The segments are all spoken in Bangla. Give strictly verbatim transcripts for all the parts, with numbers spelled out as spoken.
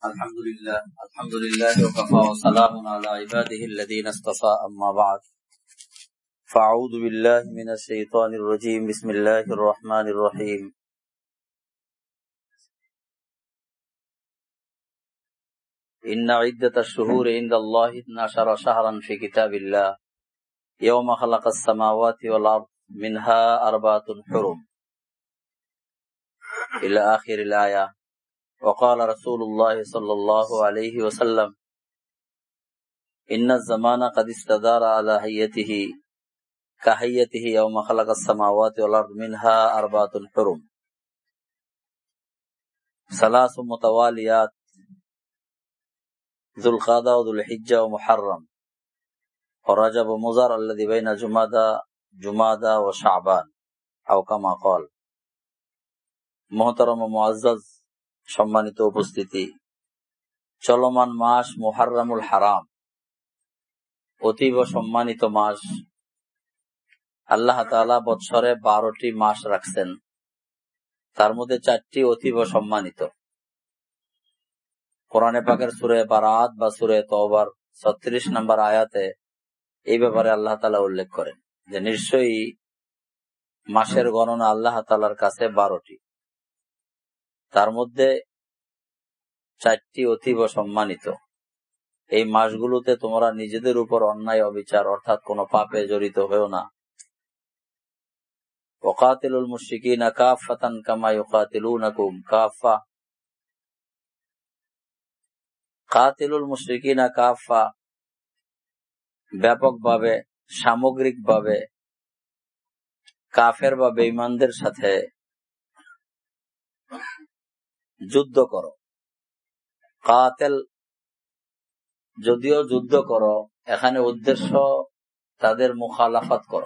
الحمد لله الحمد لله وكفى وسلام على عباده الذين اصطفى أما بعد فأعوذ بالله من الشيطان الرجيم بسم الله الرحمن الرحيم إن عدة الشهور عند الله اثنا عشر شهرا في كتاب الله يوم خلق السماوات والأرض منها أربعة حرم إلى آخر الآية. وقال رسول الله صلى الله عليه وسلم إن الزمان قد استدار على هيئته كهيئته يوم خلق السماوات والأرض منها أربعة حرم ثلاث متواليات ذو القعدة وذو الحجة ومحرم ورجب مضر الذي بين جمادى جمادى وشعبان أو كما قال. محترم মুআজ্জাজ সম্মানিত উপস্থিতি, চলমান মাস মুহাররমুল হারাম অতীব সম্মানিত মাস। আল্লাহ তাআলা বৎসরে বারোটি মাস রাখছেন, তার মধ্যে চারটি অতীব সম্মানিত। কোরআনে পাকের সূরা বারাত বা সূরা তওবার ছত্রিশ নম্বর আয়াতে এই ব্যাপারে আল্লাহ তাআলা উল্লেখ করেন যে নিশ্চয়ই মাসের গণনা আল্লাহ তাআলার কাছে বারোটি, তার মধ্যে চারটি অতীব সম্মানিত। এই মাসগুলোতে তোমরা নিজেদের উপর অন্যায় অবিচার অর্থাৎ কোন পাপে জড়িত হয়েও না। ওয়াকাতিলুল মুশরিকিনা কাফাতান কামা ইউকাতিলুনাকুম কাফা, কাতিলুল মুশরিকিনা কাফা ব্যাপকভাবে সামগ্রিকভাবে কাফের বা বেঈমানদের সাথে যুদ্ধ করো। কাতেল যদিও যুদ্ধ করো, এখানে উদ্দেশ্য তাদের মুখালাফাত করো,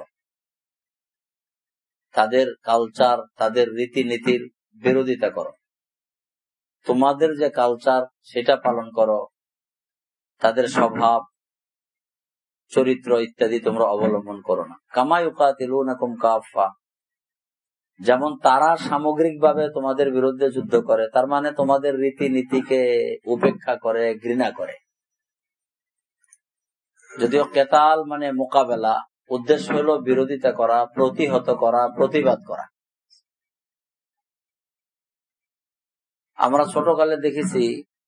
তাদের কালচার তাদের রীতিনীতির বিরোধিতা করো। তোমাদের যে কালচার সেটা পালন করো, তাদের স্বভাব চরিত্র ইত্যাদি তোমরা অবলম্বন করো না। কামা ইউকাতিলুনাকুম কাফা, যেমন তারা সামগ্রিকভাবে তোমাদের বিরুদ্ধে যুদ্ধ করে, তার মানে তোমাদের রীতিনীতিকে উপেক্ষা করে, ঘৃণা করে। যদিও কেতাল মানে মোকাবেলা, উদ্দেশ্য হলো বিরোধিতা করা, প্রতিহত করা, প্রতিবাদ করা। আমরা ছোটকালে দেখেছি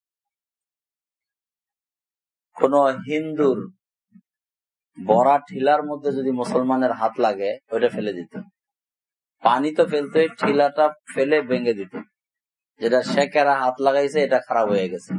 কোন হিন্দুর বড়া ঠিলার মধ্যে যদি মুসলমানের হাত লাগে ওইটা ফেলে দিত, পানি তো ফেলতে ঠিলাটা ফেলে ভেঙে দিত, যেটা শেখেরা হাত লাগাইছে এটা খারাপ হয়ে গেছে।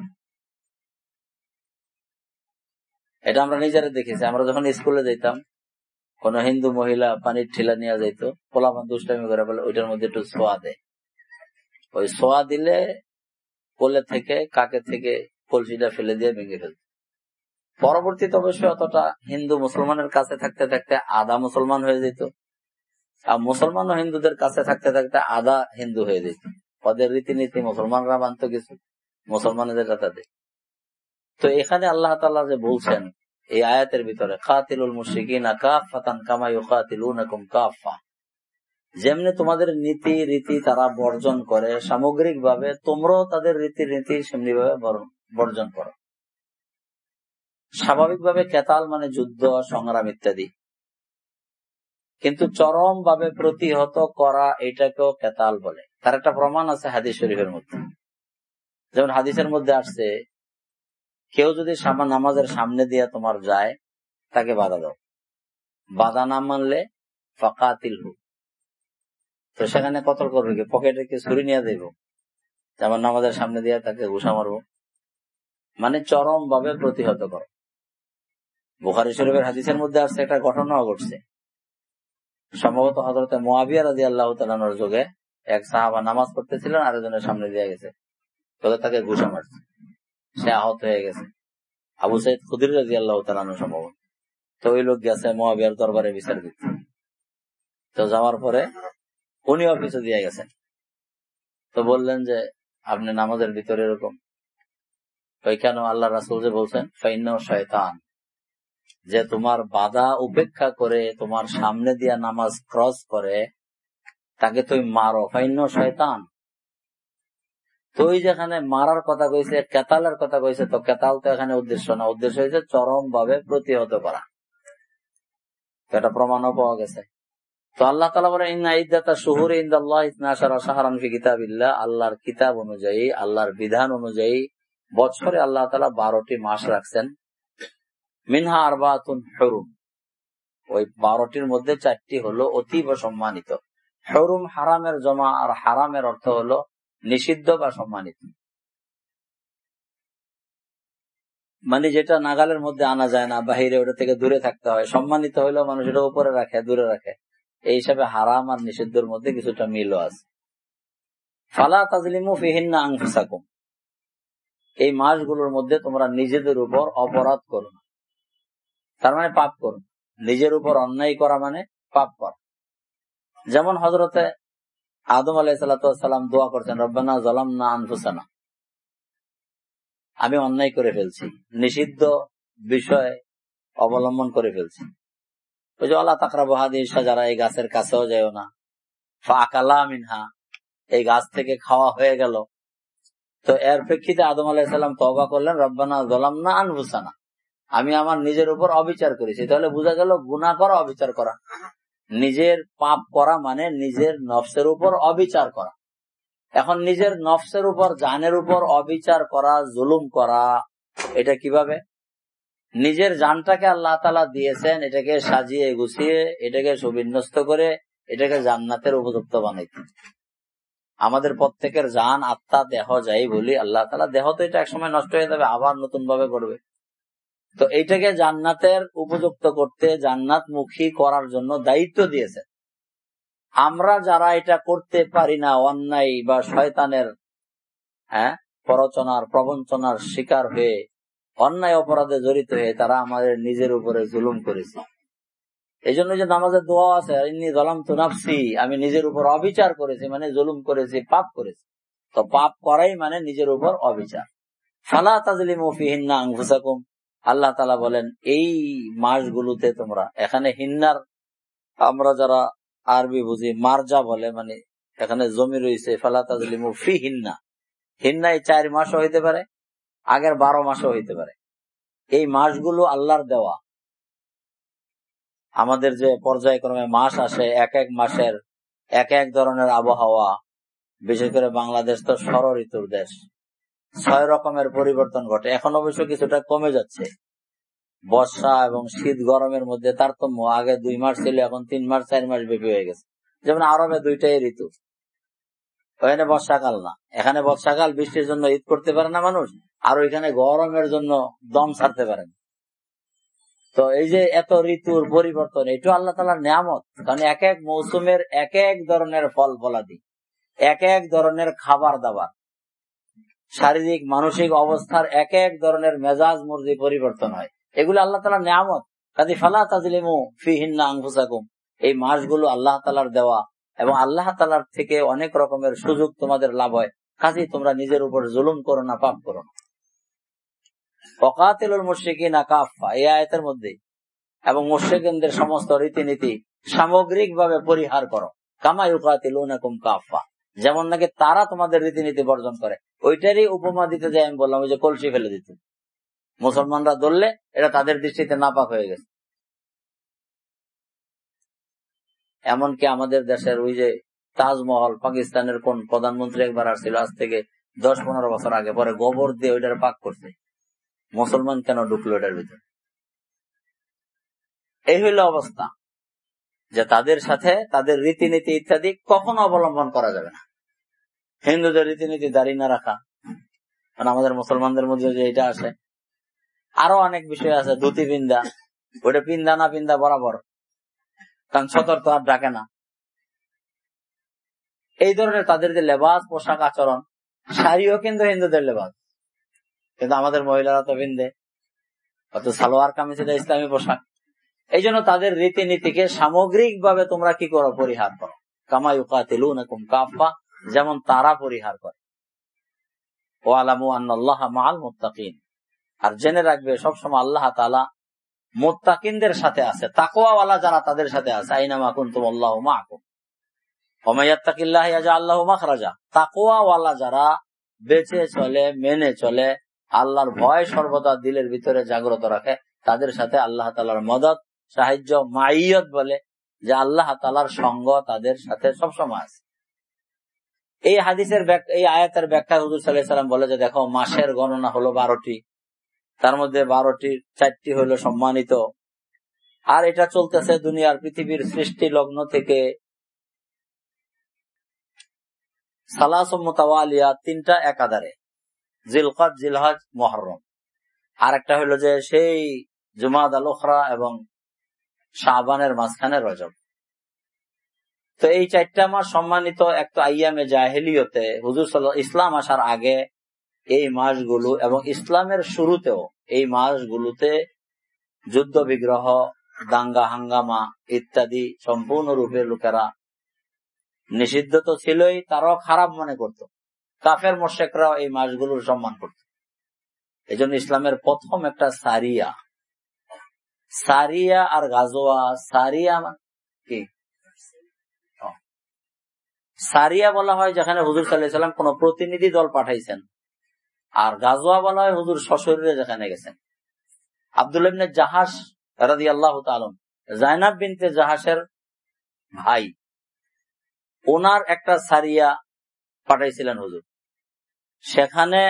এটা আমরা নিজেরা দেখেছি। আমরা যখন স্কুলে যেতাম, কোন হিন্দু মহিলা পানির ঠিলা নিয়ে যাইতো, পোলাপান দুষ্টামি করে বলে ওইটার মধ্যে একটু ছোঁয়া দেয়। ওই ছোঁয়া দিলে কোলে থেকে কাকে থেকে কলসিটা ফেলে দিয়ে ভেঙে ফেলত। পরবর্তীতে অবশ্যই অতটা হিন্দু মুসলমানের কাছে থাকতে থাকতে আধা মুসলমান হয়ে যেত, আর মুসলমান ও হিন্দুদের কাছে থাকতে থাকতে আধা হিন্দু হয়ে যেত। ওদের রীতিনীতি মুসলমানরা মানত কিছু, মুসলমানদের তাদের। তো এখানে আল্লাহ তাআলা যে বলছেন এই আয়াতের ভিতরে, কাতিলুল মুশরিকিনা কাফাতান কামা ইউকাতিলুনাকুম কাফা, যেমনি তোমাদের নীতি রীতি তারা বর্জন করে সামগ্রিক ভাবে, তোমরাও তাদের রীতি নীতি সেমনি ভাবে বর্জন করো। স্বাভাবিকভাবে কেতাল মানে যুদ্ধ সংগ্রাম ইত্যাদি, কিন্তু চরম ভাবে প্রতিহত করা এটাকেও কেতাল বলে। তার একটা প্রমাণ আছে হাদিস শরীফের মধ্যে। যেমন হাদিসের মধ্যে আসছে, কেউ যদি নামাজের সামনে দিয়ে তোমার যায় তাকে বাধা দাও, বাধা না মানলে ফাকাতিলহু, তো সেখানে কতল করবে কি, পকেটে কি ছুরি নিয়ে দেব, যেমন নামাজের সামনে দিয়ে তাকে ঘুষা মারবো, মানে চরম ভাবে প্রতিহত করো। বুখারী শরীফের হাদিসের মধ্যে আসছে একটা ঘটনাও ঘটছে। সম্ভবত হযরত মুআবিয়া রাদিয়াল্লাহু তাআলার যুগে এক সাহাবা নামাজ পড়তেছিলেন, আরেকজনের সামনে দিয়ে গেছে, তবে তাকে ঘুষা মারছে, সে আহত হয়ে গেছে। আবু সাইদ খুদরি রাদিয়াল্লাহু তাআলা সম্ভবত, তো ওই লোক গেছে মুআবিয়ার দরবারে বিচার দিতে। তো যাওয়ার পরে উনিও পিছু দিয়ে গেছেন, তো বললেন যে আপনি নামাজের ভিতরে এরকম, ওই কেন, আল্লাহ রাসূল যে বলছেন ফাইন্নাহু শায়তান, যে তোমার বাধা উপেক্ষা করে তোমার সামনে দিয়া নামাজ ক্রস করে তাকে তুমি মারো, ফাইন্নাহু শায়তান। তো ওই যেখানে মারার কথা কইছে, কেতালের কথা কইছে, তো কেতাল তো এখানে উদ্দেশ্য না, উদ্দেশ্য হয়েছে চরম ভাবে প্রতিহত করা। এটা প্রমাণও পাওয়া গেছে। তো আল্লাহ তাআলা বলেন ইন্না ইদ্দাতা শুহুরি ইনদাল্লাহি ইসনা আশারা শাহরান ফি কিতাবিল্লাহ, আল্লাহর কিতাব অনুযায়ী, আল্লাহর বিধান অনুযায়ী বছরে আল্লাহ তাআলা বারোটি মাস রাখছেন। মিনহা আরবাতুন হুরুম, ওই বারোটির মধ্যে চারটি হলো অতীব সম্মানিত। হুরুম হারামের জমা, আর হারামের অর্থ হলো নিষিদ্ধ বা সম্মানিত, মানে যেটা নাগালের মধ্যে আনা যায় না, বাহিরে ওটা থেকে দূরে থাকতে হয়। সম্মানিত হইলেও মানুষ এটা উপরে রাখে, দূরে রাখে। এই হিসাবে হারাম আর নিষিদ্ধের মধ্যে কিছুটা মিলও আছে। ফালা তাজলিমু ফিহিন্না আনফুসাকুম, এই মাসগুলোর মধ্যে তোমরা নিজেদের উপর অপরাধ করো না, তার মানে পাপ করো। নিজের উপর অন্যায় করা মানে পাপ করা। যেমন হযরতে আদম আলাইহিস সালাম দোয়া করছেন, রব্বানা যালামনা আনফুসানা, আমি অন্যায় করে ফেলছি, নিষিদ্ধ বিষয় অবলম্বন করে ফেলছি। ওই যে আল্লাহ তাকরাবু হাদিহি শাজারা, এই গাছের কাছেও যাও না। ফাআকালা মিনহা, এই গাছ থেকে খাওয়া হয়ে গেল। তো এর প্রেক্ষিতে আদম আলাইহিস সালাম তওবা করলেন, রব্বানা যালামনা আনফুসানা, আমি আমার নিজের উপর অবিচার করেছি। তাহলে বোঝা গেল গুনাহ করা, অবিচার করা। নিজের পাপ করা মানে নিজের নফসের উপর অবিচার করা। এখন নিজের নফসের উপর, জানের উপর অবিচার করা, জুলুম করা, এটা কিভাবে? নিজের জানটাকে আল্লাহ তাআলা দিয়েছেন, এটাকে সাজিয়ে গুছিয়ে, এটাকে সুবিন্যস্ত করে, এটাকে জান্নাতের উপযুক্ত বানাইতে। আমাদের প্রত্যেকের জান, আত্মা, দেহ যাই বলি, আল্লাহ তাআলা দেহ তো এটা একসময় নষ্ট হয়ে যাবে, আবার নতুন ভাবে করবে। তো এইটাকে জান্নাতের উপযুক্ত করতে, জান্নাত মুখী করার জন্য দায়িত্ব দিয়েছে। আমরা যারা এটা করতে পারি না, অন্যায় বা শয়তানের হ্যাঁ প্ররোচনার, প্রবঞ্চনার শিকার হয়ে, অন্যায় অপরাধে জড়িত হয়ে, তারা আমাদের নিজের উপরে জুলুম করেছে। এই জন্য যে নামাজের দোয়া আছে, ইন্নী যালামতু নাফসি, আমি নিজের উপর অবিচার করেছি, মানে জুলুম করেছি, পাপ করেছি। তো পাপ করাই মানে নিজের উপর অবিচার। ফালা তাজলিমু ফিহিন্না আনফুসাকুম, আল্লাহ তাআলা বলেন এই মাসগুলোতে তোমরা, এখানে হিন্নার আমরা যারা আরবি বুঝি মারজা বলে, মানে এখানে জমি রয়েছে, ফালা তাজলিমু ফিহিন্না, হিন্না এই চার মাসও হইতে পারে, আগের বারো মাসও হইতে পারে। এই মাসগুলো আল্লাহর দেওয়া। আমাদের যে পর্যায়ক্রমে মাস আসে, এক এক মাসের এক এক ধরনের আবহাওয়া, বিশেষ করে বাংলাদেশ তো ষড় ঋতুর দেশ, ছয় রকমের পরিবর্তন ঘটে। এখন অবশ্য কিছুটা কমে যাচ্ছে, বর্ষা এবং শীত গরমের মধ্যে তারতম্য। আগে দুই মাস ছিল, এখন তিন মাস চার মাস ব্যাপী হয়ে গেছে। যেমন আরবে দুইটাই ঋতু, ওখানে বর্ষাকাল না, এখানে বর্ষাকাল, বৃষ্টির জন্য ঈদ করতে পারে না মানুষ, আর ওইখানে গরমের জন্য দম ছাড়তে পারে না। তো এই যে এত ঋতুর পরিবর্তন, এটা আল্লাহ তাআলার নিয়ামত। কারণ এক এক মৌসুমের এক এক ধরনের ফল ফলাদি, এক এক ধরনের খাবার দাবার, শারীরিক মানসিক অবস্থার এক এক ধরনের মেজাজ মর্জি পরিবর্তন হয়। এগুলো আল্লাহ তাআলার নিয়ামত। কাজী ফালা তাজলিমু ফিহিন্না আনফুসাকুম, এই মাসগুলো আল্লাহ তাআলার দেওয়া, এবং আল্লাহ তাআলার থেকে অনেক রকমের সুযোগ তোমাদের লাভ হয়। কাজী তোমরা নিজের উপর জুলুম করো না, পাপ করো না। ওয়াকাতিলুল মুশরিকিনা কাফা, এই আয়াতের মধ্যে, এবং মুশরিকদের সমস্ত রীতিনীতি সামগ্রিক ভাবে পরিহার করো। কামা ইউকাতিলুনাকুম কাফা, যেমন নাকি তারা তোমাদের রীতিনীতি বর্জন করে। ওইটারই উপমা দিতে যাই আমি বললাম, ওই যে কলসি ফেলে দিত, মুসলমানরা ধরলে এটা তাদের দৃষ্টিতে নাপাক হয়ে গেছে। এমনকি আমাদের দেশের ওই যে তাজমহল, পাকিস্তানের কোন প্রধানমন্ত্রী একবার আসছিল, আজ থেকে দশ পনেরো বছর আগে, পরে গোবর দিয়ে ওইটার পাক করছে। মুসলমান কেন ঢুকলো এটার ভিতরে? এই হইল অবস্থা, যে তাদের সাথে তাদের রীতিনীতি ইত্যাদি কখনো অবলম্বন করা যাবে না। হিন্দুদের রীতিনীতি দাড়ি না রাখা, মানে আমাদের মুসলমানদের মধ্যে যে এটা আসে, আরো অনেক বিষয় আছে, ধুতি পিন্দা, ওটা পিন্দা না পিন্দা বরাবর, কারণ সতর তো আর ডাকে না। এই ধরনের তাদের যে লেবাস, পোশাক, আচরণ, শাড়িও কিন্তু হিন্দুদের লেবাস, কিন্তু আমাদের মহিলারা তো পিন্দে, অত সালোয়ার কামিজ এটা ইসলামী পোশাক। এই জন্য তাদের রীতিনীতিকে সামগ্রিক ভাবে তোমরা কি করো? পরিহার করো। কামা ইউকাতিলুনাকুম কাফা, যেমন তারা পরিহার করে। ওয়ালামু আন্নাল্লাহা মাআল মুত্তাকিন, আর জেনে রাখবে সবসময় আল্লাহ তাআলা মুত্তাকিনদের সাথে আছে, তাকওয়াওয়ালা যারা তাদের সাথে আছে। আইনামা কুনতুম আল্লাহু মাআকুম ওয়া মান ইয়াত্তাকিল্লাহা ইয়াজআল লাহু মাখরাজা, তাকওয়াওয়ালা যারা, বেঁচে চলে, মেনে চলে, আল্লাহর ভয় সর্বদা দিলের ভিতরে জাগ্রত রাখে, তাদের সাথে আল্লাহ তাআলার মদদ, সাহায্য, মাইয়ত বলে যে আল্লাহ তাআলার সঙ্গ তাদের সাথে সবসময় আছে। এই হাদিসের এই আয়াতের ব্যাখ্যা হুজুর সাল্লাল্লাহু আলাইহি ওয়াসাল্লাম বলে যে দেখো, মাসের গণনা হলো বারোটি, তার মধ্যে বারোটি চারটি হলো সম্মানিত, আর এটা চলতেছে দুনিয়ার পৃথিবীর সৃষ্টি লগ্ন থেকে। সালাসু মুতাওয়ালিয়া, তিনটা একাধারে, জিলকাদ, জিলহজ, মুহররম। আর একটা হলো যে সেই জুমাদাল উখরা এবং শাবানের মাঝখানে রজব। তো এই চারটা মাস সম্মানিত। একটা আইয়ামে জাহেলিয়তে হুজুর সাল্লাল্লাহু ইসলাম আসার আগে এই মাসগুলো এবং ইসলামের শুরুতেও এই মাসগুলোতে যুদ্ধ বিগ্রহ, দাঙ্গা হাঙ্গামা ইত্যাদি সম্পূর্ণরূপে লোকেরা নিষিদ্ধ তো ছিলই, তারাও খারাপ মনে করত। কাফের মুশরিকরাও এই মাসগুলোর সম্মান করত। এই জন্য ইসলামের প্রথম একটা সারিয়া, সারিয়া আর গাজোয়া। সারিয়া কি? সারিয়া বলা হয় যেখানে হুজুর সাল্লাল্লাহু আলাইহি ওয়াসাল্লাম কোন প্রতিনিধি দল পাঠাইছেন, আর গাজোয়া বলা হয় হুজুর সশরীরে যেখানে গেছেন। আব্দুল্লাহ ইবনে জাহাশ রাদিয়াল্লাহু তাআলা, যায়নাব বিনতে জাহাশের ভাই, ওনার একটা সারিয়া পাঠাইছিলেন হুজুর। সেখানে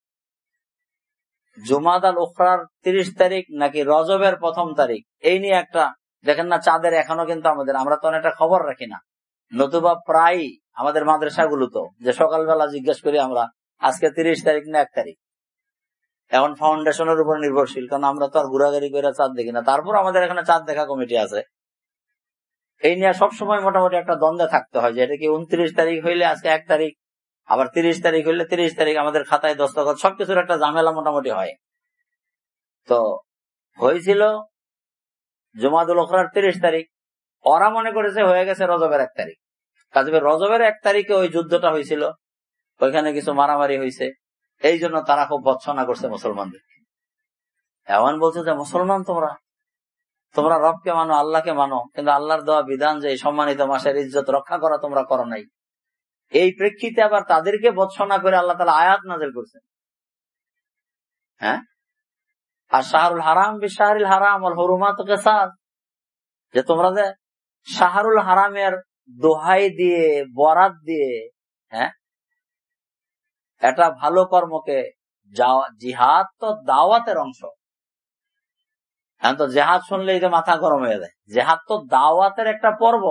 জুমাদাল উখরার তিরিশ তারিখ নাকি রজবের প্রথম তারিখ, এই নিয়ে একটা, দেখেন না চাঁদের এখনো কিন্তু আমাদের, আমরা তো অনেকটা খবর রাখি না, নতুবা প্রায় আমাদের মাদ্রাসাগুলো তো যে সকালবেলা জিজ্ঞেস করি আমরা আজকে তিরিশ তারিখ না এক তারিখ। এখন ফাউন্ডেশনের উপর নির্ভরশীল, কারণ আমরা তো আর ঘোরাঘুরি করে চাঁদ দেখি না। তারপর আমাদের এখানে চাঁদ দেখা কমিটি আছে। এই নিয়ে সবসময় মোটামুটি একটা দ্বন্দ্বে থাকতে হয় যে এটা কি উনত্রিশ তারিখ হইলে আজকে এক তারিখ, আবার তিরিশ তারিখ হইলে তিরিশ তারিখ, আমাদের খাতায় দস্তখত, সবকিছুর একটা ঝামেলা মোটামুটি হয়। তো হয়েছিল জুমাদুল উখরার তিরিশ তারিখ, ওরা মনে করেছে হয়ে গেছে রজবের এক তারিখ। কাজে রজবের এক তারিখে ওই যুদ্ধটা হয়েছিল, ওইখানে কিছু মারামারি হয়েছে, এই জন্য তারা খুব ভৎসনা করছে মুসলমানদের। এমন বলছে যে মুসলমান তোমরা তোমরা রবকে মানো, আল্লাহকে মানো, কিন্তু আল্লাহর দেওয়া বিধান যে সম্মানিত মাসের ইজ্জত রক্ষা করা তোমরা করো নাই। এই প্রেক্ষিতে আবার তাদেরকে ভৎসনা করে আল্লাহ তাআলা আয়াত নাযিল করছেন। হ্যাঁ, আর শাহরুল হারাম বিশাহরিল হারাম ওয়াল হুরুমাতু কিসাস, যে তোমরা যে শাহরুল হারামের দোহাই দিয়ে, বরাত দিয়ে, হ্যাঁ, এটা ভালো কর্মকে, জিহাদ তো দাওয়াতের অংশ। এখন তো জেহাদ শুনলেই তো মাথা গরম হয়ে যায়। জেহাদ তো দাওয়াতের একটা পর্ব।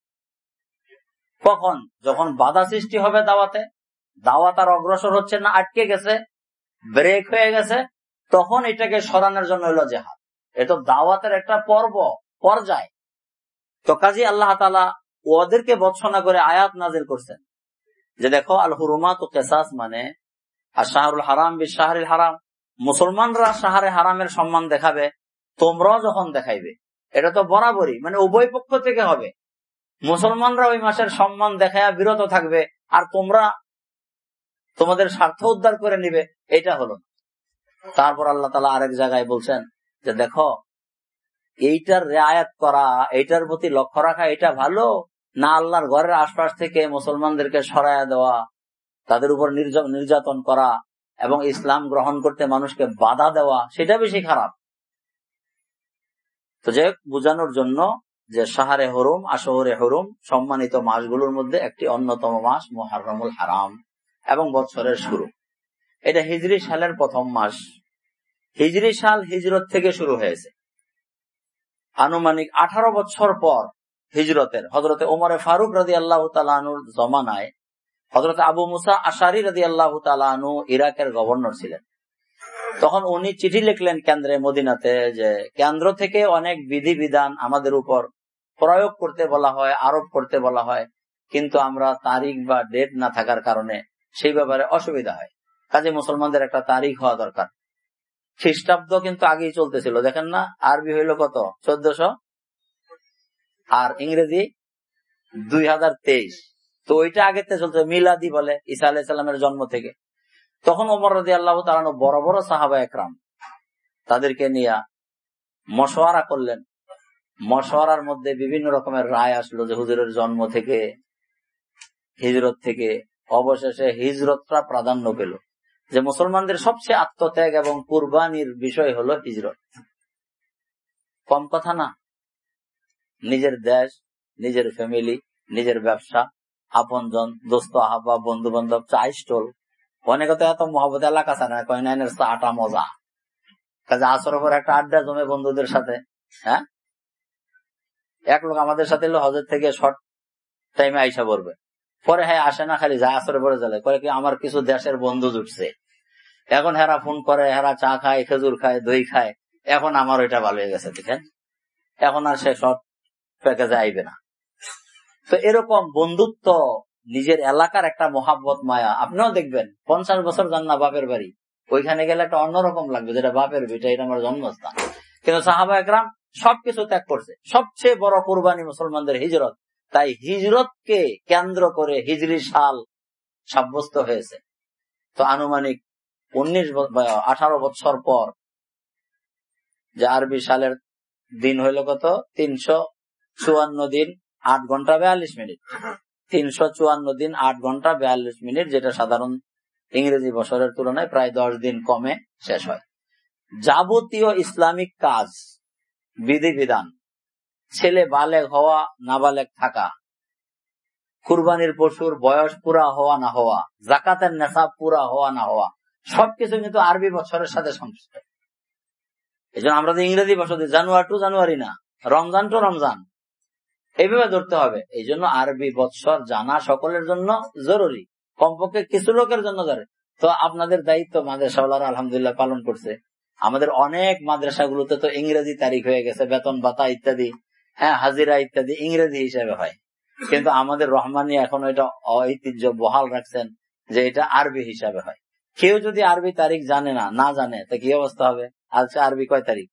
কখন? যখন বাধা সৃষ্টি হবে দাওয়াতে, দাওয়াত আর অগ্রসর হচ্ছে না, আটকে গেছে, ব্রেক হয়ে গেছে, তখন এটাকে সরানোর জন্য হলো জেহাদ। এটা দাওয়াতের একটা পর্ব, পর্যায়। তো কাজী আল্লাহ তাআলা ওদেরকে ভৎসনা করে আয়াত নাযিল করছেন যে দেখো, আল হুরুমাতু কিসাস, মানে আর শাহরুল হারাম বিশাহরিল হারাম, মুসলমানরা শাহরে হারামের সম্মান দেখাবে, তোমরাও যখন দেখাইবে, এটা তো বরাবরই, মানে উভয় পক্ষ থেকে হবে। মুসলমানরা ওই মাসের সম্মান দেখায়া বিরত থাকবে, আর তোমরা তোমাদের স্বার্থ উদ্ধার করে নিবে, এটা হলো। তারপর আল্লাহ তাআলা আরেক জায়গায় বলছেন যে দেখো, এইটার রিয়ায়াত করা, এইটার প্রতি লক্ষ্য রাখা, এটা ভালো না আল্লাহর ঘরের আশপাশ থেকে মুসলমানদেরকে সরায়া দেওয়া, তাদের উপর নির্যাতন করা এবং ইসলাম গ্রহণ করতে মানুষকে বাধা দেওয়া, সেটা বেশি খারাপ। তো যে বোঝানোর জন্য যে শাহরে হুরুম, আশহরে হুরুম, সম্মানিত মাসগুলোর মধ্যে একটি অন্যতম মাস মুহররমুল হারাম এবং বছরের শুরু। এটা হিজরি সালের প্রথম মাস। হিজরি সাল হিজরত থেকে শুরু হয়েছে। আনুমানিক আঠারো বছর পর হিজরতের হযরতে ওমরে ফারুক রাদিয়াল্লাহু তাআলা আনহুর জমানায় হযরতে আবু মুসা আশারী রাদিয়াল্লাহু তাআলা আনহু ইরাকের গভর্নর ছিলেন। তখন উনি চিঠি লিখলেন কেন্দ্রে মদিনাতে যে কেন্দ্র থেকে অনেক বিধিবিধান আমাদের উপর প্রয়োগ করতে বলা হয়, আরোপ করতে বলা হয়, কিন্তু আমরা তারিখ বা ডেট না থাকার কারণে সেই ব্যাপারে অসুবিধা হয়। কাজে মুসলমানদের একটা তারিখ হওয়া দরকার। খ্রিস্টাব্দ কিন্তু আগেই চলতেছিল, দেখেন না, আরবি হইল কত চোদ্দশো, আর ইংরেজি দুই হাজার তেইশ। তো ওইটা আগের থেকে চলছে, মিলাদি বলে, ঈসা আলাইহিস সালামের জন্ম থেকে। তখন ওমর রাদিয়াল্লাহু তাআলা আনহু বড় বড় সাহাবা একরাম তাদেরকে নিয়ে মশওয়ারা করলেন। মশওয়ারার মধ্যে বিভিন্ন রকমের রায় আসলো যে হুজুরের জন্ম থেকে, হিজরত থেকে অবশেষে হিজরতটা প্রাধান্য পেল, যে মুসলমানদের সবচেয়ে আত্মত্যাগ এবং কুরবানির বিষয় হলো হিজরত। কম কথা না। নিজের দেশ, নিজের ফ্যামিলি, নিজের ব্যবসা, আপনজন, দোস্ত আহ্বা, বন্ধু বান্ধব, চা স্টল, অনেকে তো এত মহব্বত এলাকা ছাড়া কয় না চাটা মজা, কাজে আসর পর একটা আড্ডা জমে বন্ধুদের সাথে। হ্যাঁ, এক লোক আমাদের সাথে এলো হজের থেকে শর্ট টাইমে আইসা পড়বে, পরে হ্যাঁ আসে না, খালি যায় আসরে পরে চলে করে কি আমার কিছু দেশের বন্ধু জুটছে, এখন হেরা ফোন করে, হেরা চা খায়, খেজুর খায়, দই খায়, এখন আমার ওইটা ভালো হয়ে গেছে, দেখেন এখন আর সে শর্ট প্যাকেজে আইবে না। তো এরকম বন্ধুত্ব, নিজের এলাকার একটা মহাব্বত মায়া, আপনিও দেখবেন পঞ্চাশ বছর যান না বাপের বাড়ি, ওইখানে গেলে একটা অন্যরকম লাগবে, যেটা বাপের ভিটা, এটা আমার জন্মস্থান। কিন্তু সাহাবা একরাম সবকিছু ত্যাগ করছে। সবচেয়ে বড় কুরবানি মুসলমানদের হিজরত, তাই হিজরতকে কেন্দ্র করে হিজরি সাল সাব্যস্ত হয়েছে। তো আনুমানিক উনিশ আঠারো বছর পর, যে আরবি সালের দিন হইল কত, তিনশো চুয়ান্ন দিন আট ঘন্টা বিয়াল্লিশ মিনিট তিনশো চুয়ান্ন দিন আট ঘন্টা বিয়াল্লিশ মিনিট যেটা সাধারণ ইংরেজি বছরের তুলনায় প্রায় দশ দিন কমে শেষ হয়। যাবতীয় ইসলামিক কাজ, বিধিবিধান, ছেলে বালেগ হওয়া, নাবালেগ থাকা, কুরবানির পশুর বয়স পুরা হওয়া না হওয়া, জাকাতের নেশাব পুরা হওয়া না হওয়া, সবকিছু কিন্তু আরবি বছরের সাথে সংশ্লিষ্ট। এই জন্য আমরা যে ইংরেজি বছর জানুয়ারি টু জানুয়ারি না, রমজান টু রমজান, এইভাবে ধরতে হবে। এই জন্য আরবি বৎসর জানা সকলের জন্য জরুরি, কমপক্ষে কিছু লোকের জন্য ধরে। তো আপনাদের দায়িত্ব মাদ্রাসাওয়ালারা আলহামদুলিল্লাহ পালন করছে। আমাদের অনেক মাদ্রাসাগুলোতে তো ইংরেজি তারিখ হয়ে গেছে, বেতন ভাতা ইত্যাদি, হ্যাঁ হাজিরা ইত্যাদি ইংরেজি হিসেবে হয়, কিন্তু আমাদের রহমানি এখন এটা ঐতিহ্য বহাল রাখছেন যে এটা আরবি হিসাবে হয়। কেউ যদি আরবি তারিখ জানে না না জানে তা কি অবস্থা হবে? আজকে আরবি কয় তারিখ?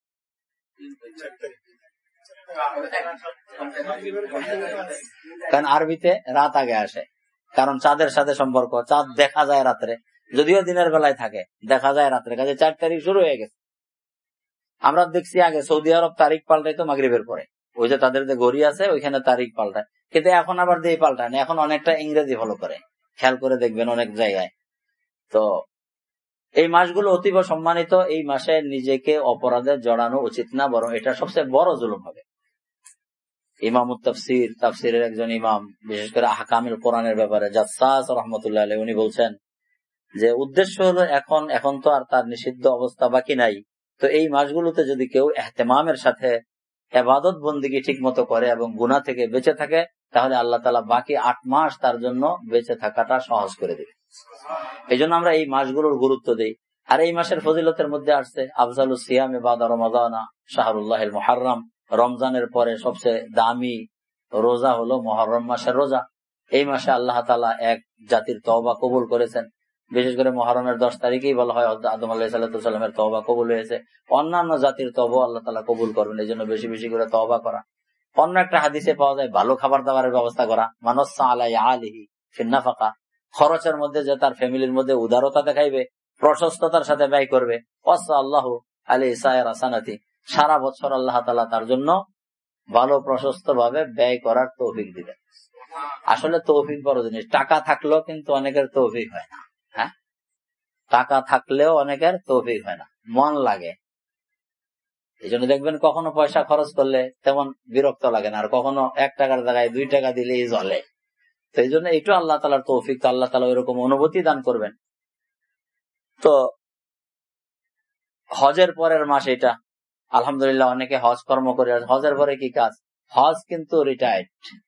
কারণ আরবিতে রাত আগে আসে, কারণ চাঁদের সাথে সম্পর্ক, চাঁদ দেখা যায় রাত্রে, যদিও দিনের বেলায় থাকে, দেখা যায় রাত্রে, কাজে চার তারিখ শুরু হয়ে গেছে। আমরা দেখছি আগে সৌদি আরব তারিখ পাল্টাইতো মাগরিবের পরে, ওই যে তাদের যে ঘড়ি আছে ওইখানে তারিখ পাল্টায়, কিন্তু এখন আবার দিয়ে পাল্টায় না, এখন অনেকটা ইংরেজি ফলো করে, খেয়াল করে দেখবেন অনেক জায়গায়। তো এই মাসগুলো অতীব সম্মানিত, এই মাসে নিজেকে অপরাধে জড়ানো উচিত না, বরং এটা সবচেয়ে বড় জুলুম হবে। ইমামুত তাফসির, তাফসিরের একজন ইমাম, বিশেষ করে আহকামিল কোরআনের ব্যাপারে জাসসাস রাহমাতুল্লাহ আলাইহি, উনি বলছেন যে উদ্দেশ্য হলো এখন এখন তো আর তার নিষিদ্ধ অবস্থা বাকি নাই, তো এই মাসগুলোতে যদি কেউ ইহতেমামের সাথে ইবাদত বন্দেগী ঠিক মতো করে এবং গুনাহ থেকে বেঁচে থাকে, তাহলে আল্লাহ তাআলা বাকি আট মাস তার জন্য বেঁচে থাকাটা সহজ করে দেবে। এই জন্য আমরা এই মাসগুলোর গুরুত্ব দিই। আর এই মাসের ফজিলতের মধ্যে আসছে আফজালুস সিয়াম বাদা রমাদানা শাহরুল্লাহিল মুহাররম, রমজানের পরে সবচেয়ে দামি রোজা হলো মুহররম মাসের রোজা। এই মাসে আল্লাহ তাআলা এক জাতির তওবা কবুল করেছেন, বিশেষ করে মুহররমের দশ তারিখেই বলা হয় আদম আলাইহিস সালামের তওবা কবুল হয়েছে। অন্যান্য জাতির তওবা আল্লাহ তাআলা কবুল করবেন, এই জন্য বেশি বেশি করে তওবা করা। অন্য একটা হাদিসে পাওয়া যায় ভালো খাবার দাবারের ব্যবস্থা করা, মানসা আলাই আলিহি ফিন্নাফাকা, খরচের মধ্যে যে তার ফ্যামিলির মধ্যে উদারতা দেখাইবে, প্রশস্ততার সাথে ব্যয় করবে। ওয়াসা আল্লাহু আলাইহি সায়রা সানাতি, সারা বছর আল্লাহ তাআলা তার জন্য ভালো প্রশস্ত ভাবে ব্যয় করার তৌফিক দিবেন। আসলে তৌফিক বড় জিনিস, টাকা থাকলেও কিন্তু অনেকের তৌফিক হয় না। হ্যাঁ, টাকা থাকলেও অনেকের তৌফিক হয় না, মন লাগে। এই জন্য দেখবেন কখনো পয়সা খরচ করলে তেমন বিরক্ত লাগে না, আর কখনো এক টাকার জায়গায় দুই টাকা দিলেই জ্বলে। তো এই জন্য এইটা আল্লাহ তাআলার তৌফিক, তো আল্লাহ তাআলা এরকম অনুভূতি দান করবেন। তো হজের পরের মাস এটা, আলহামদুলিল্লাহ অনেকে হজ কর্ম করে। হজের পরে কি কাজ? হজ কিন্তু রিটায়ার্ড,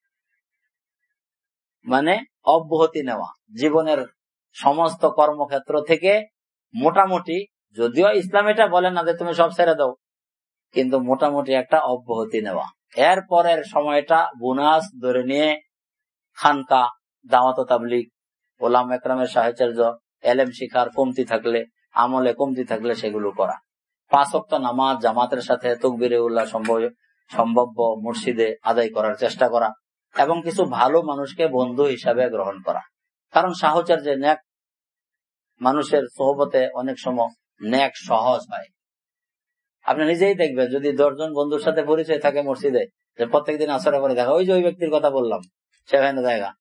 মানে অব্যাহতি নেওয়া, জীবনের সমস্ত কর্মক্ষেত্র থেকে মোটামুটি, যদিও ইসলাম এটা বলে না যে তুমি সব ছেড়ে দাও, কিন্তু মোটামুটি একটা অব্যাহতি নেওয়া। এর পরের সময়টা বোনাস ধরে নিয়ে খানকা, দাওয়াত ও তাবলীগ, ওলামা একরামের সাহাচর্য, এলেম শিখার কমতি থাকলে, আমলে কমতি থাকলে সেগুলো করা। পাঁচ ওয়াক্ত নামাজ জামাতের সাথে তাকবীরে উল্লাহ সম্ভাব্য মসজিদে আদায় করার চেষ্টা করা, এবং কিছু ভালো মানুষকে বন্ধু হিসাবে গ্রহণ করা। কারণ সাহচর্যে ন্যাক মানুষের সোহবতে অনেক সময় ন্যাক সহজ হয়। আপনি নিজেই দেখবেন, যদি দশজন বন্ধুর সাথে পরিচয় থাকে মসজিদে, যে প্রত্যেকদিন আসরে পরে দেখা, ওই যে ওই ব্যক্তির কথা বললাম সেখানে জায়গা,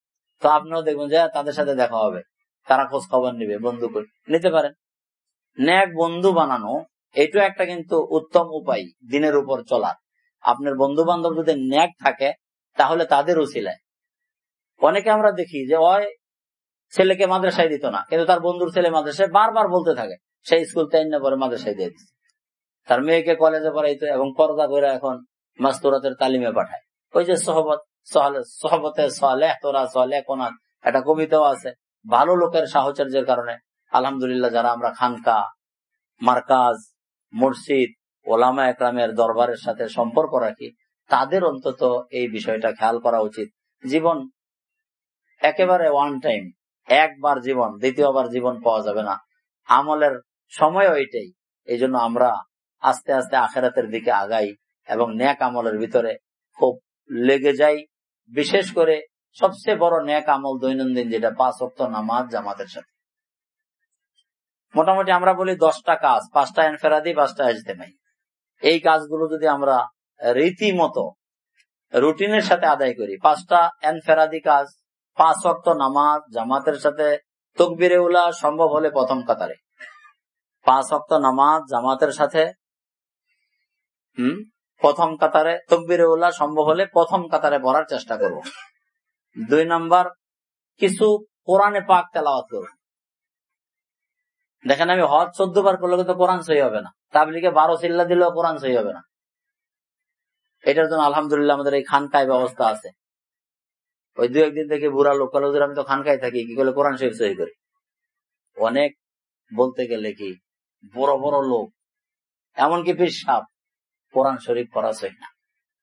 তো আপনিও দেখবেন যে তাদের সাথে দেখা হবে, তারা খোঁজ খবর নিবে, বন্ধু করে নিতে পারেন। ন্যাক বন্ধু বানানো এটা একটা কিন্তু উত্তম উপায় দিনের উপর চলার। আপনার বন্ধু বান্ধব যদি ন্যাক থাকে তাহলে তাদের উসিলায়। অনেকে আমরা দেখি যে ওই ছেলেকে মাদ্রাসায় দিত না, কিন্তু তার বন্ধুর ছেলে মাদ্রাসায় বারবার বলতে থাকে, সেই স্কুল তাই না পরে মাদ্রাসায় দিয়ে দিচ্ছে, তার মেয়েকে কলেজে পড়াইতো এবং পর্দা করে এখন মাস্তুরাতের তালিমে পাঠায়। ওই যে সহবত সহবতে সালেহ তোরা সালেহ কোনা একটা কবিতাও আছে। ভালো লোকের সাহচর্যের কারণে আলহামদুলিল্লাহ যারা আমরা খানকা, মার্কাজ, মসজিদ, ওলামা একরামের দরবারের সাথে সম্পর্ক রাখি, তাদের অন্তত এই বিষয়টা খেয়াল করা উচিত। জীবন একেবারে ওয়ান টাইম, একবার জীবন, দ্বিতীয়বার জীবন পাওয়া যাবে না। আমলের সময় ওইটাই। এই জন্য আমরা আস্তে আস্তে আখেরাতের দিকে আগাই এবং নেক আমলের ভিতরে খুব লেগে যাই। বিশেষ করে সবচেয়ে বড় নেক আমল দৈনন্দিন যেটা পাঁচ ওয়াক্ত নামাজ জামাতের সাথে। মোটামুটি আমরা বলি দশটা কাজ, পাঁচটা ইনফেরাদি, পাঁচটা ইজতেমাই। এই কাজগুলো যদি আমরা রীতিমতো রুটিনের সাথে আদায় করি, পাঁচটা ইনফেরাদি কাজ, পাঁচ ওয়াক্ত নামাজ জামাতের সাথে, তাকবীরে উলা সম্ভব হলে প্রথম কাতারে, পাঁচ ওয়াক্ত নামাজ জামাতের সাথে হম প্রথম কাতারে, তাকবীরে উলা সম্ভব হলে প্রথম কাতারে পড়ার চেষ্টা করব। দুই নাম্বার, কিছু কোরআনে পাক তেলাওয়াত করব। দেখেন আমি হজ চোদ্দ বার করলে কিন্তু কোরআন সহি হবে না, তাবলিগে বারো চিল্লা দিলেও কোরআন সহি হবে না। এটার জন্য আলহামদুলিল্লাহ আমাদের এই খানকায় ব্যবস্থা আছে। ওই দু একদিন থেকে বুড়া লোক কালো, আমি তো খানকায় থাকি, কি করলে কোরআন শরীফ সহি করি। অনেক বলতে গেলে কি বড় বড় লোক, এমনকি পীর সাহেব, কোরআন শরীফ পড়া সহি না।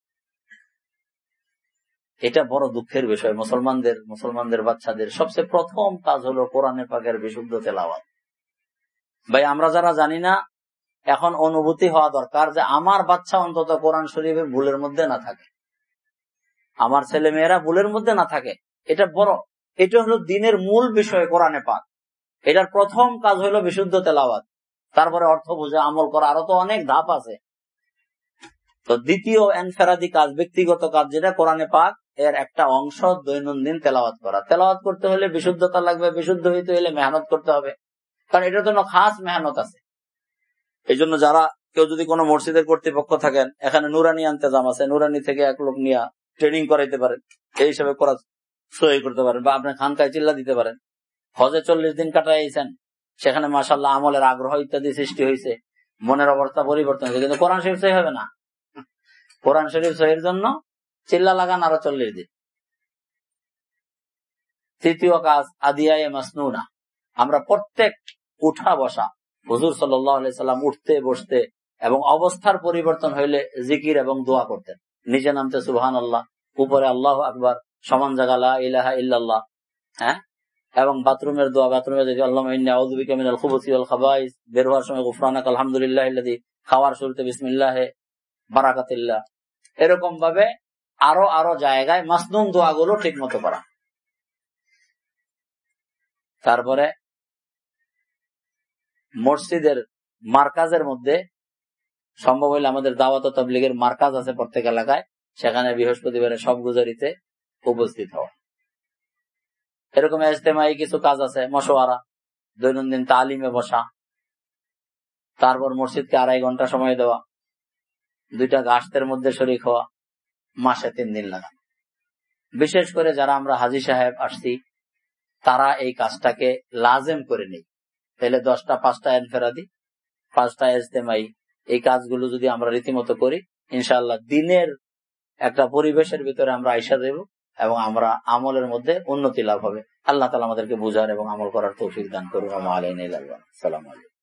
এটা বড় দুঃখের বিষয়। মুসলমানদের মুসলমানদের বাচ্চাদের সবচেয়ে প্রথম কাজ হলো কোরআনে পাকের বিশুদ্ধ তেলাওয়াত। ভাই আমরা যারা জানি না, এখন অনুভূতি হওয়া দরকার যে আমার বাচ্চা অন্তত কোরআন শরীফের ভুলের মধ্যে না থাকে, আমার ছেলে মেয়েরা ভুলের মধ্যে না থাকে। এটা বড়, এটা হলো দিনের মূল বিষয় কোরআনে পাক। এটার প্রথম কাজ হলো বিশুদ্ধ তেলাওয়াত, তারপরে অর্থ বোঝা, আমল করা, আরো তো অনেক ধাপ আছে। তো দ্বিতীয় এনফেরাদি কাজ, ব্যক্তিগত কাজ, যেটা কোরআনে পাক এর একটা অংশ দৈনন্দিন তেলাওয়াত করা। তেলাওয়াত করতে হলে বিশুদ্ধতা লাগবে, বিশুদ্ধ হইতে হলে মেহনত করতে হবে, কারণ এটার জন্য খাস মেহনত আছে। এই জন্য যারা কেউ যদি কোনো মসজিদের কর্তৃপক্ষ থাকেন, এখানে নুরানি ইন্তেজাম আছে, নুরানি থেকে এক লোক নিয়ে ট্রেনিং করাইতে পারেন, এই হিসাবে করা সহি করতে পারেন, বা আপনি খানকায় চিল্লা দিতে পারেন। হজে চল্লিশ দিন কাটাইছেন, সেখানে মাশাআল্লাহ আমলের আগ্রহ ইত্যাদি সৃষ্টি হয়েছে, মনের অবস্থা পরিবর্তন হয়েছে, কিন্তু কোরআন শরীফ সহি হবে না। কোরআন শরীফ সহির জন্য চিল্লা লাগান আরো চল্লিশ দিন। তৃতীয় কাজ আদিয়ায়ে মাসনুনা, আমরা প্রত্যেক উঠা বসা, হুজুর সাল্লাল্লাহু আলাইহি সাল্লাম উঠতে বসতে এবং অবস্থার পরিবর্তন হইলে জিকির এবং দোয়া করতেন। নিচে নামতে সুবহানাল্লাহ, উপরে আল্লাহু আকবার, সমান জায়গা লা ইলাহা ইল্লাল্লাহ, হ্যাঁ, এবং বাথরুমের দোয়া, বাথরুমে যে আল্লাহুম্মা ইন্নী আউযু বিকা মিনাল খুবুসি ওয়াল খাবাইস, বের হওয়ার সময় গুফরানাক আলহামদুলিল্লাহিল্লাযী, খাওয়ার শুরুতে বিসমিল্লাহে বারাকাতিল্লাহ। এরকম ভাবে আরো আরো জায়গায় মাসনুন দোয়াগুলো ঠিক মতো করা। তারপরে মসজিদের মার্কাজের মধ্যে সম্ভব হইলে, আমাদের দাওয়াত ও তাবলীগের মার্কাজ আছে প্রত্যেক এলাকায়, সেখানে বৃহস্পতিবারে সব গুজারিতে উপস্থিত হওয়া। এরকম ইজতেমাই কিছু কাজ আছে, মশওয়ারা, দৈনন্দিন তালিমে বসা, তারপর মসজিদকে আড়াই ঘন্টা সময় দেওয়া, দুইটা গাছের মধ্যে শরীক হওয়া, মাসে তিন দিন লাগা। বিশেষ করে যারা আমরা হাজী সাহেব আসছি, তারা এই কাজটাকে লাজেম করে নেই। তাহলে দশটা পাঁচটা এনফেরাদি, পাঁচটা ইজতেমাই, এই কাজগুলো যদি আমরা রীতিমতো করি, ইনশাআল্লাহ দিনের একটা পরিবেশের ভিতরে আমরা আইসা দেব এবং আমরা আমলের মধ্যে উন্নতি লাভ হবে। আল্লাহ তাআলা আমাদেরকে বুঝার এবং আমল করার তৌফিক দান করুন। আসসালামু আলাইকুম।